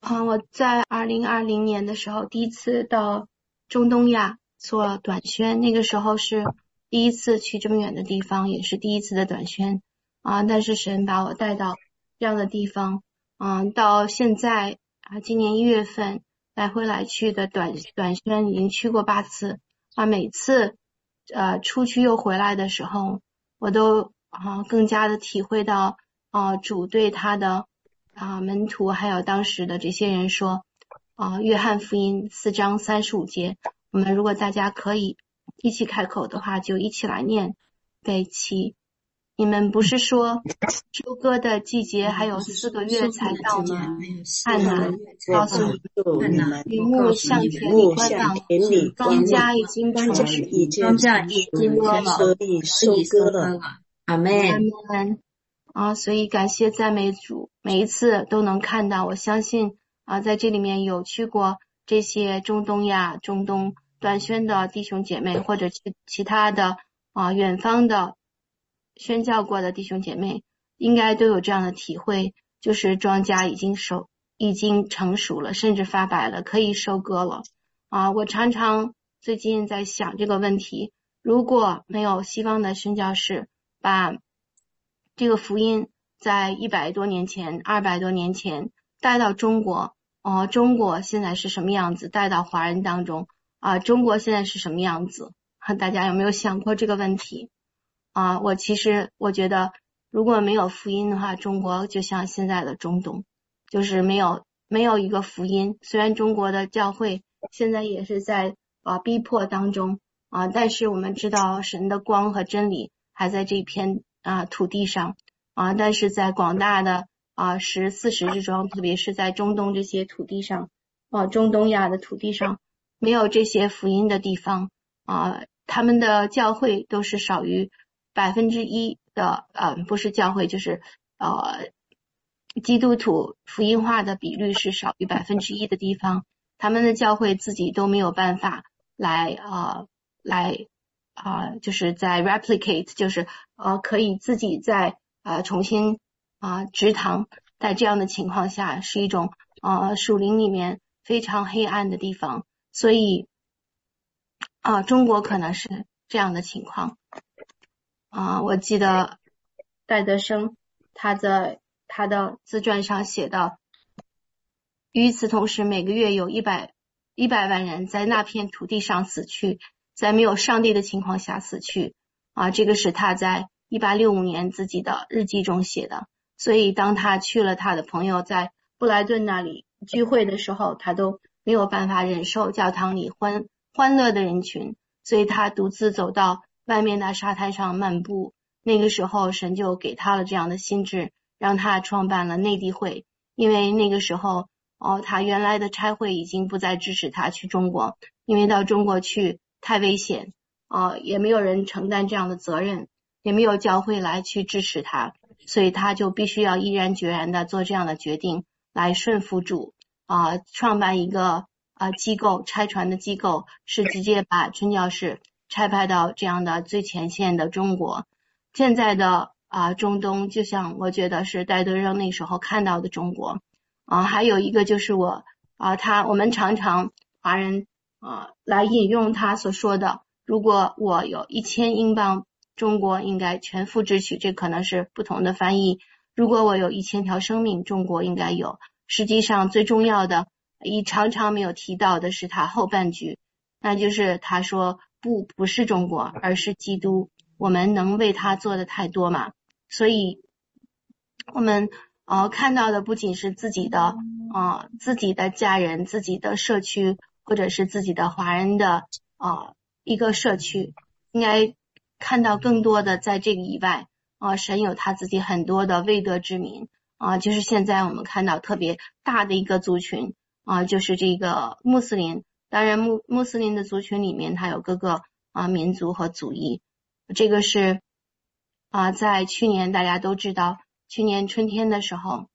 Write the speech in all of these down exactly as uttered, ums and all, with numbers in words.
啊，我在二零二零年的时候第一次到中东亚做短宣，那个时候是第一次去这么远的地方，也是第一次的短宣啊。但是神把我带到这样的地方，嗯、啊，到现在啊，今年一月份来回来去的短短宣已经去过八次啊，每次呃出去又回来的时候，我都啊更加的体会到啊主对他的啊门徒还有当时的这些人说啊约翰福音四章三十五节，我们如果大家可以一起开口的话，就一起来念。北齐，你们不是说收割的季节还有四个月才到吗？看哪，告诉你们，云木向田里观望，庄稼已经成熟， 庄稼已经成熟，可以收割了。阿们。 阿们。啊，所以感谢赞美主，每一次都能看到。我相信啊，在这里面有去过这些中东亚、中东短宣的弟兄姐妹，或者其其他的啊远方的宣教过的弟兄姐妹，应该都有这样的体会，就是庄稼已经熟，已经成熟了，甚至发白了，可以收割了。啊，我常常最近在想这个问题，如果没有西方的宣教士把这个福音在一百多年前、二百多年前带到中国，哦，中国现在是什么样子？带到华人当中啊，中国现在是什么样子？大家有没有想过这个问题？啊，我其实我觉得，如果没有福音的话，中国就像现在的中东，就是没有没有一个福音。虽然中国的教会现在也是在啊逼迫当中啊，但是我们知道神的光和真理还在这片啊土地上啊，但是在广大的啊十四十之中，特别是在中东这些土地上啊，中东亚的土地上，没有这些福音的地方啊，他们的教会都是少于百分之一的呃，不是教会就是呃基督徒福音化的比率是少于百分之一的地方，他们的教会自己都没有办法来呃来啊、呃，就是在 replicate， 就是呃可以自己在呃重新啊、呃、植堂，在这样的情况下是一种呃属灵里面非常黑暗的地方，所以啊、呃、中国可能是这样的情况啊、呃。我记得戴德生他在他的自传上写道，与此同时每个月有一百一百万人在那片土地上死去，在没有上帝的情况下死去啊，这个是他在一八六五年自己的日记中写的。所以当他去了他的朋友在布莱顿那里聚会的时候，他都没有办法忍受教堂里欢欢乐的人群，所以他独自走到外面的沙滩上漫步。那个时候神就给他了这样的心智，让他创办了内地会，因为那个时候哦，他原来的差会已经不再支持他去中国，因为到中国去太危险，呃，也没有人承担这样的责任，也没有教会来去支持他，所以他就必须要毅然决然的做这样的决定，来顺服主啊、呃，创办一个啊、呃、机构，差传的机构，是直接把宣教士差派到这样的最前线的中国。现在的啊、呃、中东，就像我觉得是戴德生那时候看到的中国。啊，还有一个就是我啊，他我们常常华人啊来引用他所说的，如果我有一千英镑，中国应该全副支取，这可能是不同的翻译。如果我有一千条生命，中国应该有。实际上最重要的，一常常没有提到的是他后半句，那就是他说不不是中国，而是基督。我们能为他做的太多嘛？所以我们呃，看到的不仅是自己的呃自己的家人、自己的社区，或者是自己的华人的呃一个社区，应该看到更多的在这个以外，呃神有他自己很多的未得之民啊、呃，就是现在我们看到特别大的一个族群啊、呃，就是这个穆斯林。当然穆穆斯林的族群里面，它有各个啊、呃、民族和族裔，这个是啊、呃、在去年大家都知道。去年春天的时候，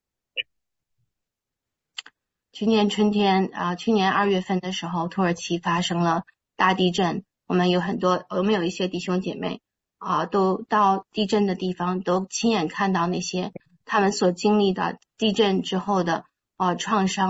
去年春天啊、呃，去年二月份的时候，土耳其发生了大地震。我们有很多，我们有一些弟兄姐妹啊、呃，都到地震的地方，都亲眼看到那些他们所经历的地震之后的呃创伤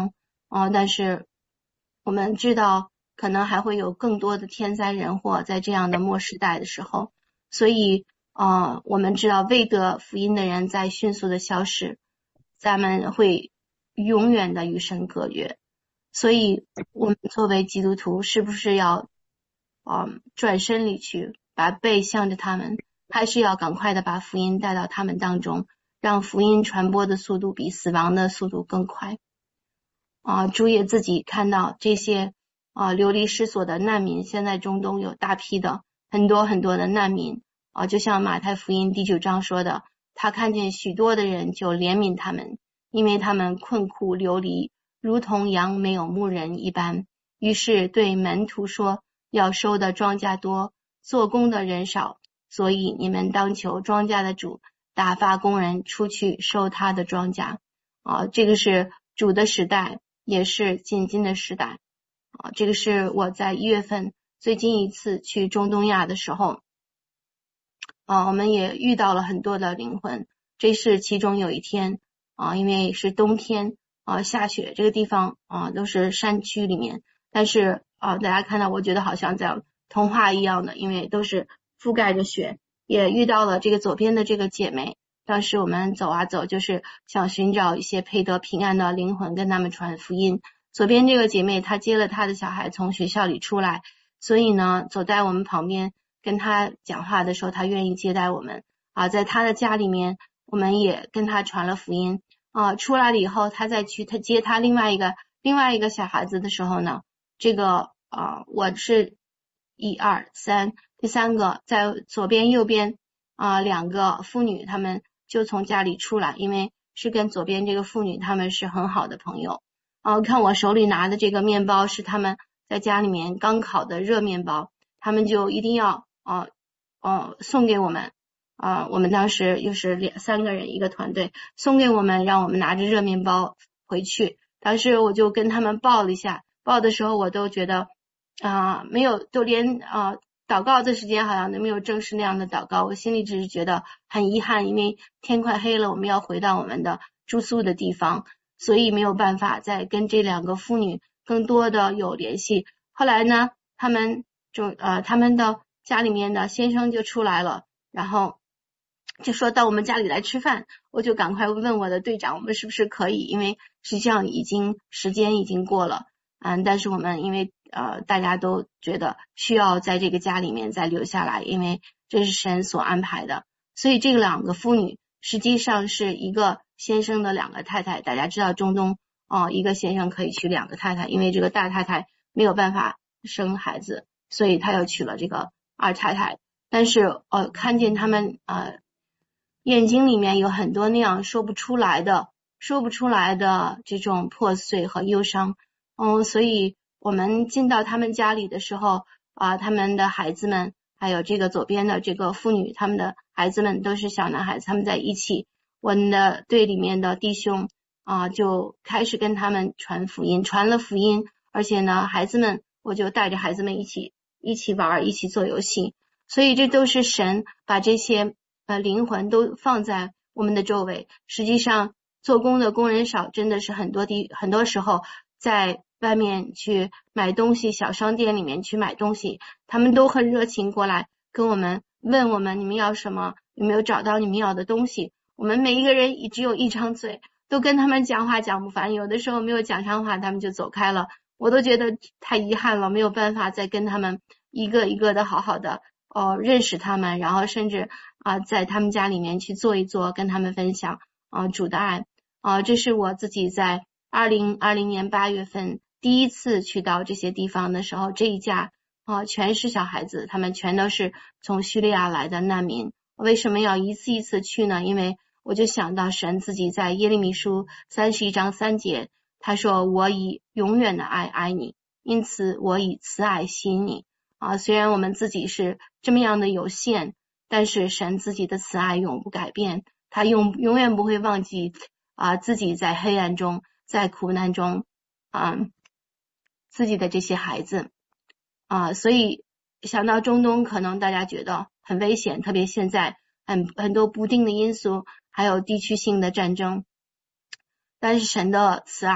啊、呃，但是我们知道可能还会有更多的天灾人祸在这样的末世代的时候，所以呃，我们知道未得福音的人在迅速的消失，咱们会永远的与神隔绝。所以我们作为基督徒是不是要呃转身离去，把背向着他们，还是要赶快的把福音带到他们当中，让福音传播的速度比死亡的速度更快。啊、呃，主也自己看到这些啊、呃、流离失所的难民，现在中东有大批的很多很多的难民啊、呃，就像马太福音第九章说的，他看见许多的人就怜悯他们，因为他们困苦流离，如同羊没有牧人一般。于是对门徒说，要收的庄稼多，做工的人少，所以你们当求庄稼的主打发工人出去收他的庄稼。啊，这个是主的时代，也是近今的时代。啊，这个是我在一月份最近一次去中东亚的时候，啊，我们也遇到了很多的灵魂。这是其中有一天，啊，因为是冬天，啊，下雪，这个地方啊都是山区里面，但是啊，大家看到，我觉得好像在童话一样的，因为都是覆盖着雪。也遇到了这个左边的这个姐妹，当时我们走啊走，就是想寻找一些配得平安的灵魂，跟他们传福音。左边这个姐妹她接了她的小孩从学校里出来，所以呢走在我们旁边跟她讲话的时候，她愿意接待我们啊，在她的家里面我们也跟她传了福音啊。出来了以后，她再去她接她另外一个另外一个小孩子的时候呢，这个啊我是一二三第三个在左边右边啊两个妇女，她们就从家里出来，因为是跟左边这个妇女她们是很好的朋友。啊，看我手里拿的这个面包是他们在家里面刚烤的热面包，他们就一定要啊呃送给我们啊、呃，我们当时又是两三个人一个团队，送给我们，让我们拿着热面包回去。当时我就跟他们抱了一下，抱的时候我都觉得啊、呃、没有，都连啊、呃、祷告的时间好像都没有正式那样的祷告，我心里只是觉得很遗憾，因为天快黑了，我们要回到我们的住宿的地方，所以没有办法再跟这两个妇女更多的有联系。后来呢，他们就呃他们的家里面的先生就出来了，然后就说到我们家里来吃饭，我就赶快问我的队长，我们是不是可以，因为实际上已经时间已经过了，嗯，但是我们因为呃大家都觉得需要在这个家里面再留下来，因为这是神所安排的，所以这两个妇女实际上是一个先生的两个太太。大家知道中东哦、呃，一个先生可以娶两个太太，因为这个大太太没有办法生孩子，所以他又娶了这个二太太。但是呃看见他们呃眼睛里面有很多那样说不出来的说不出来的这种破碎和忧伤。嗯，所以我们进到他们家里的时候啊、呃，他们的孩子们还有这个左边的这个妇女，他们的孩子们都是小男孩子，他们在一起，我们的队里面的弟兄啊、呃、就开始跟他们传福音，传了福音，而且呢孩子们我就带着孩子们一起一起玩，一起做游戏。所以这都是神把这些呃灵魂都放在我们的周围。实际上做工的工人少，真的是很多地很多时候在外面去买东西，小商店里面去买东西，他们都很热情过来跟我们问我们你们要什么，有没有找到你们要的东西。我们每一个人只有一张嘴，都跟他们讲话讲不完，有的时候没有讲上话他们就走开了，我都觉得太遗憾了，没有办法再跟他们一个一个的好好的哦认识他们，然后甚至啊、呃、在他们家里面去坐一坐，跟他们分享啊、呃、主的爱啊、呃、这是我自己在二零二零年八月份第一次去到这些地方的时候，这一家啊、呃、全是小孩子，他们全都是从叙利亚来的难民。为什么要一次一次去呢？因为我就想到神自己在耶利米书三十一章三节，他说我以永远的爱爱你，因此我以慈爱吸引你啊。虽然我们自己是这么样的有限，但是神自己的慈爱永不改变，他永永远不会忘记啊自己在黑暗中在苦难中啊自己的这些孩子啊。所以想到中东可能大家觉得很危险，特别现在很很多不定的因素，还有地区性的战争，但是神的慈爱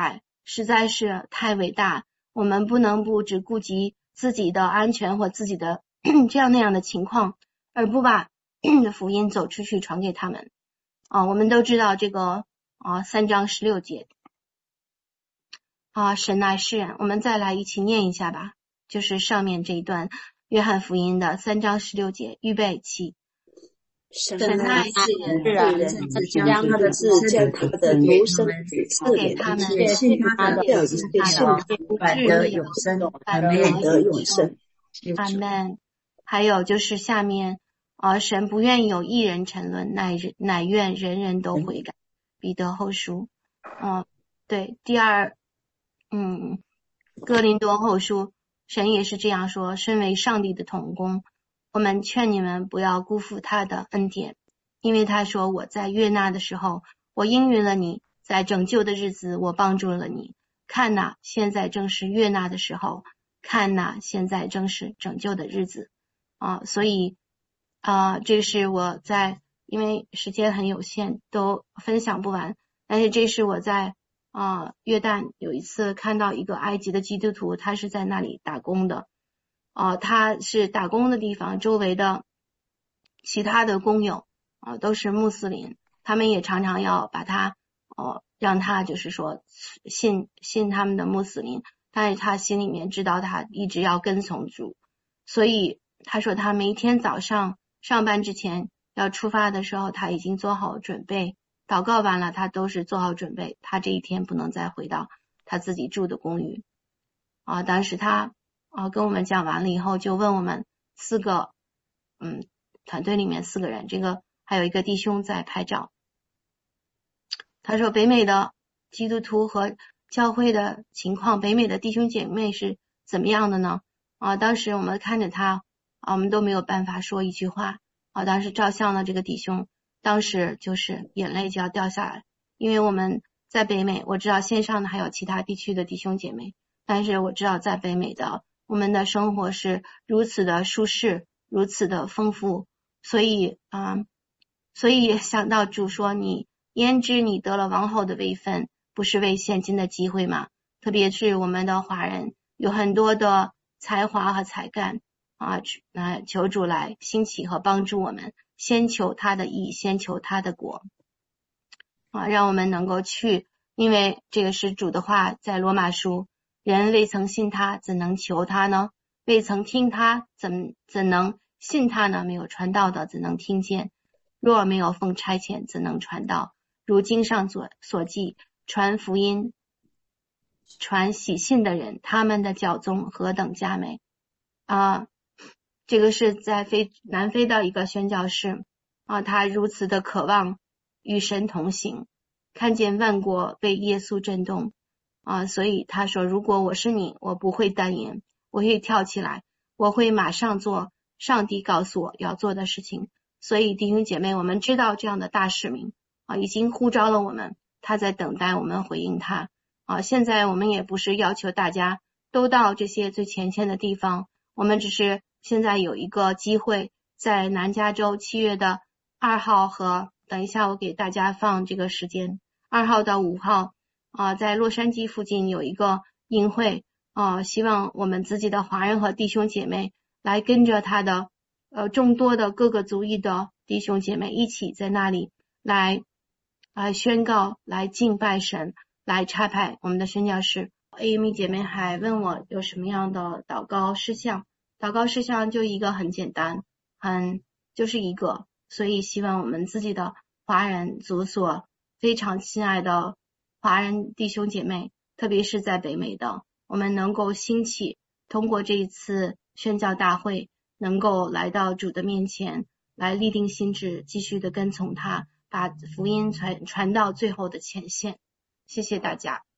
实在是太伟大，我们不能不只顾及自己的安全或自己的这样那样的情况，而不把福音走出去传给他们。啊，我们都知道这个啊三章十六节啊，神乃是人，我们再来一起念一下吧，就是上面这一段约翰福音的三章十六节，预备起。 神乃是人，是将他的子将他的独生子赐给他们，且信他的，要以信他的，反得永生，反得永生。 阿们。还有就是下面啊，神不愿有一人沉沦，乃乃愿人人都悔改。彼得后书，嗯，对，第二，嗯，哥林多后书，神也是这样说，身为上帝的同工，我们劝你们不要辜负他的恩典，因为他说我在悦纳的时候，我应允了你，在拯救的日子，我帮助了你。看哪，现在正是悦纳的时候，看哪，现在正是拯救的日子。啊，所以啊，这是我在，因为时间很有限，都分享不完。但是这是我在啊约旦有一次看到一个埃及的基督徒，他是在那里打工的。啊，他是打工的地方周围的其他的工友啊都是穆斯林，他们也常常要把他哦、啊、让他就是说信信他们的穆斯林，但是他心里面知道他一直要跟从主，所以他说他每一天早上上班之前要出发的时候，他已经做好准备，祷告完了他都是做好准备，他这一天不能再回到他自己住的公寓。啊，当时他啊跟我们讲完了以后，就问我们四个嗯团队里面四个人，这个还有一个弟兄在拍照。他说北美的基督徒和教会的情况，北美的弟兄姐妹是怎么样的呢？啊，当时我们看着他啊，我们都没有办法说一句话啊。当时照相的这个弟兄，当时就是眼泪就要掉下来，因为我们在北美，我知道线上的还有其他地区的弟兄姐妹，但是我知道在北美的我们的生活是如此的舒适，如此的丰富，所以啊，所以想到主说，你焉知你得了王后的位分，不是为现今的机会吗？特别是我们的华人有很多的才华和才干啊，求主来兴起和帮助我们，先求他的义，先求他的国啊，让我们能够去，因为这个是主的话，在罗马书，人未曾信他，怎能求他呢？未曾听他，怎怎能信他呢？没有传道的，怎能听见？若没有奉差遣，怎能传道？如经上所所记，传福音传喜信的人，他们的教宗何等佳美啊！这个是在非南非的一个宣教士啊，他如此的渴望与神同行，看见万国被耶稣震动啊，所以他说，如果我是你，我不会单言，我会跳起来，我会马上做上帝告诉我要做的事情。所以弟兄姐妹，我们知道这样的大使命啊，已经呼召了我们，他在等待我们回应他啊。现在我们也不是要求大家都到这些最前线的地方，我们只是现在有一个机会，在南加州七月的二号和等一下我给大家放这个时间，二号到五号啊，在洛杉矶附近有一个营会啊，希望我们自己的华人和弟兄姐妹来跟着他的呃众多的各个族裔的弟兄姐妹一起在那里来来宣告，来敬拜神，来差派我们的宣教士。A M 姐妹还问我有什么样的祷告事项，祷告事项就一个很简单，很就是一个，所以希望我们自己的华人族所非常亲爱的华人弟兄姐妹，特别是在北美的，我们能够兴起，通过这一次宣教大会，能够来到主的面前，来立定心志，继续的跟从他，把福音传传到最后的前线。谢谢大家。